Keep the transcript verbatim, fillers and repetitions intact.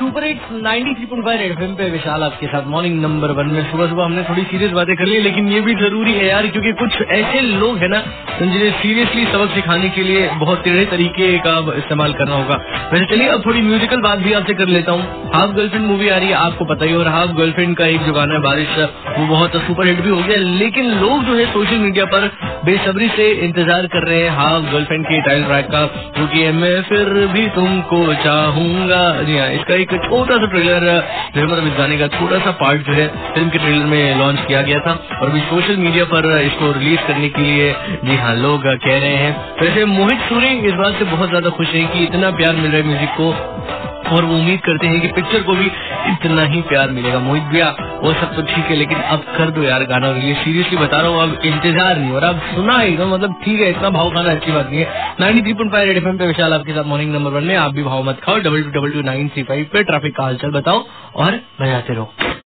Super hits ninety three point five FM पे विशाल आपके साथ मॉर्निंग नंबर वन में। सुबह सुबह हमने थोड़ी सीरियस बातें कर ली, लेकिन ये भी जरूरी है यार, क्योंकि कुछ ऐसे लोग हैं ना जिन्हें सीरियसली सबक सिखाने के लिए बहुत टेढ़े तरीके का इस्तेमाल करना होगा। वैसे चलिए अब थोड़ी म्यूजिकल बात भी आपसे कर लेता हूँ। हाफ गर्लफ्रेंड मूवी आ रही है, आपको पता ही, और हाफ गर्लफ्रेंड का एक जो गाना है बारिश, वो बहुत सुपर हिट भी हो गया। लेकिन लोग जो है सोशल मीडिया पर बेसब्री से इंतजार कर रहे हैं हाफ गर्लफ्रेंड के टाइटल ट्रैक का, क्योंकि मैं फिर भी तुमको चाहूंगा। जी हाँ, इसका एक छोटा सा ट्रेलर जो है, मतलब इस गाने का छोटा सा पार्ट जो है फिल्म के ट्रेलर में लॉन्च किया गया था, और अभी सोशल मीडिया पर इसको रिलीज करने के लिए जी हाँ लोग कह रहे हैं। वैसे मोहित सूरी इस बात से बहुत ज्यादा खुश हैं कि इतना प्यार मिल रहा है म्यूजिक को, और वो उम्मीद करते हैं कि पिक्चर को भी इतना ही प्यार मिलेगा। मोहित भैया वो सब तो ठीक है, लेकिन अब कर दो यार गाना रिलीज, सीरियसली बता रहा हूँ, अब इंतजार नहीं हो रहा, अब सुना एकदम, मतलब ठीक है, इतना भाव खाना अच्छी बात नहीं है। Ninety three point five FM पे विशाल आपके साथ मॉर्निंग नंबर वन में। आप भी भाव मत खाओ। Double two double two nine three five पे ट्रैफिक का हालचाल बताओ और बजाते रहो।